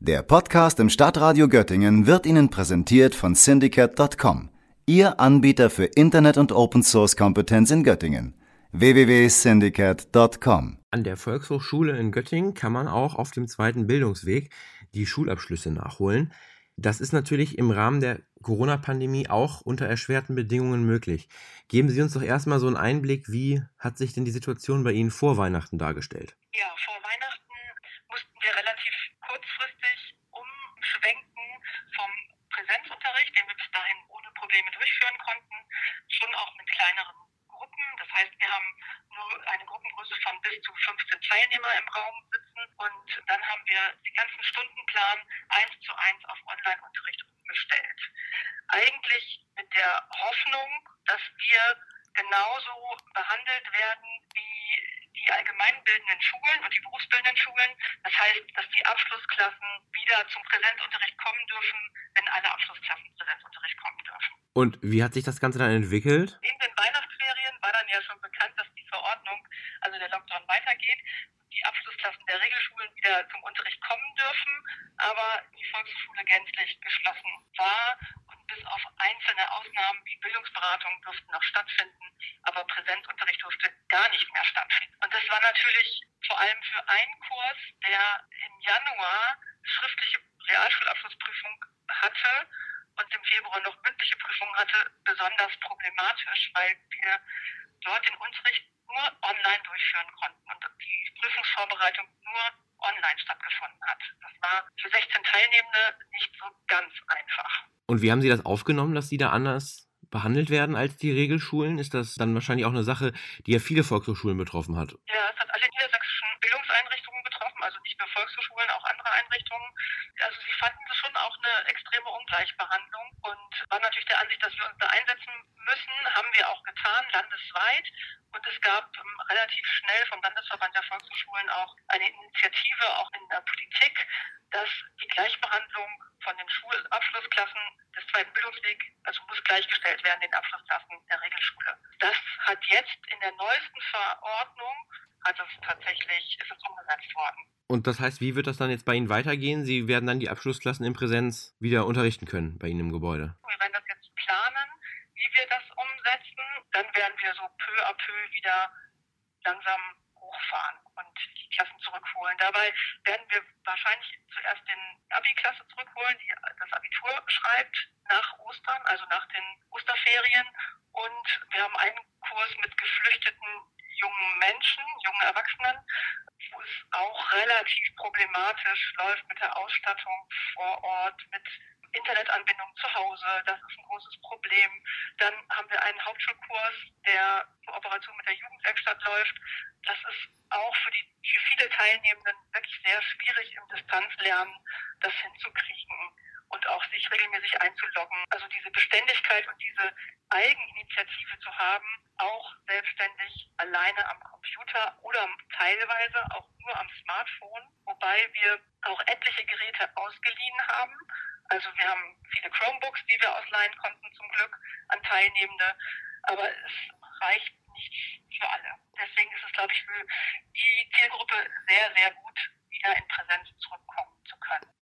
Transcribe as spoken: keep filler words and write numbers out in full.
Der Podcast im Stadtradio Göttingen wird Ihnen präsentiert von Syndicate Punkt com, Ihr Anbieter für Internet- und Open-Source-Kompetenz in Göttingen. w w w punkt syndicate punkt com. An der Volkshochschule in Göttingen kann man auch auf dem zweiten Bildungsweg die Schulabschlüsse nachholen. Das ist natürlich im Rahmen der Corona-Pandemie auch unter erschwerten Bedingungen möglich. Geben Sie uns doch erstmal so einen Einblick, wie hat sich denn die Situation bei Ihnen vor Weihnachten dargestellt? Ja, vor Weihnachten mussten wir relativ kurzfristig umschwenken vom Präsenzunterricht, den wir bis dahin ohne Probleme durchführen konnten, schon auch mit kleineren Gruppen. Das heißt, wir haben nur eine Gruppengröße von bis zu fünfzehn Teilnehmer im Raum sitzen und dann haben wir den ganzen Stundenplan eins zu eins auf Online-Unterricht umgestellt. Eigentlich mit der Hoffnung, dass wir genauso behandelt werden wie die allgemeinbildenden Schulen und die berufsbildenden Schulen. Das heißt, dass die Abschlussklassen wieder zum Präsenzunterricht kommen dürfen, wenn alle Abschlussklassen zum Präsenzunterricht kommen dürfen. Und wie hat sich das Ganze dann entwickelt? In den Weihnachtsferien war dann ja schon bekannt, dass die Verordnung, also der Lockdown, weitergeht. Die Abschlussklassen der Regelschulen wieder zum Unterricht kommen dürfen, aber die Volksschule gänzlich geschlossen war und bis auf einzelne Ausnahmen wie Bildungsberatung durften noch stattfinden, aber Präsenzunterricht durfte gar nicht mehr stattfinden. Und das war natürlich vor allem für einen Kurs, der im Januar schriftliche Realschulabschlussprüfung hatte und im Februar noch mündliche Prüfung hatte, besonders problematisch, weil wir dort den Unterricht nur online durchführen konnten und die Prüfungsvorbereitung nur online stattgefunden hat. Das war für sechzehn Teilnehmende nicht so ganz einfach. Und wie haben Sie das aufgenommen, dass Sie da anders behandelt werden als die Regelschulen? Ist das dann wahrscheinlich auch eine Sache, die ja viele Volkshochschulen betroffen hat? Ja, es hat alle niedersächsischen Bildungseinrichtungen betroffen, also nicht nur Volkshochschulen, auch andere Einrichtungen. Also sie fanden das schon auch eine extreme Ungleichbehandlung und waren natürlich der Ansicht, dass wir uns da einsetzen müssen, haben wir auch getan, landesweit. Und es gab ähm, relativ schnell vom Landesverband der Volkshochschulen auch eine Initiative, auch in der Politik, dass die Gleichbehandlung von den Schulabschlussklassen des zweiten Bildungswegs, also muss gleichgestellt werden den Abschlussklassen der Regelschule. Das hat jetzt in der neuesten Verordnung, hat es tatsächlich, ist es umgesetzt worden. Und das heißt, wie wird das dann jetzt bei Ihnen weitergehen? Sie werden dann die Abschlussklassen in Präsenz wieder unterrichten können bei Ihnen im Gebäude? Wir werden das jetzt planen, wie wir das umsetzen. Dann werden wir so peu à peu wieder langsam hochfahren und die Klassen zurückholen. Dabei werden wir wahrscheinlich zuerst den Abi-Klasse zurückholen, die das Abitur schreibt nach Ostern, also nach den Osterferien. Und wir haben einen Kurs mit geflüchteten jungen Menschen, jungen Erwachsenen, wo es auch relativ problematisch läuft mit der Ausstattung vor Ort, mit Internetanbindung zu Hause. Das ist ein großes Problem. Dann haben wir einen Hauptschulkurs, der in Kooperation mit der Jugendwerkstatt läuft. Das ist auch für die für viele Teilnehmenden wirklich sehr schwierig im Distanzlernen, das hinzukriegen und auch sich regelmäßig einzuloggen. Also diese Beständigkeit und diese Eigeninitiative zu haben, auch selbstständig alleine am Computer oder teilweise auch nur am Smartphone, wobei wir auch etliche Geräte ausgeliehen haben. Also wir haben viele Chromebooks, die wir ausleihen konnten zum Glück an Teilnehmende, aber es reicht nicht für alle. Deswegen ist es, glaube ich, für die Zielgruppe sehr, sehr gut, wieder in Präsenz zurückkommen zu können.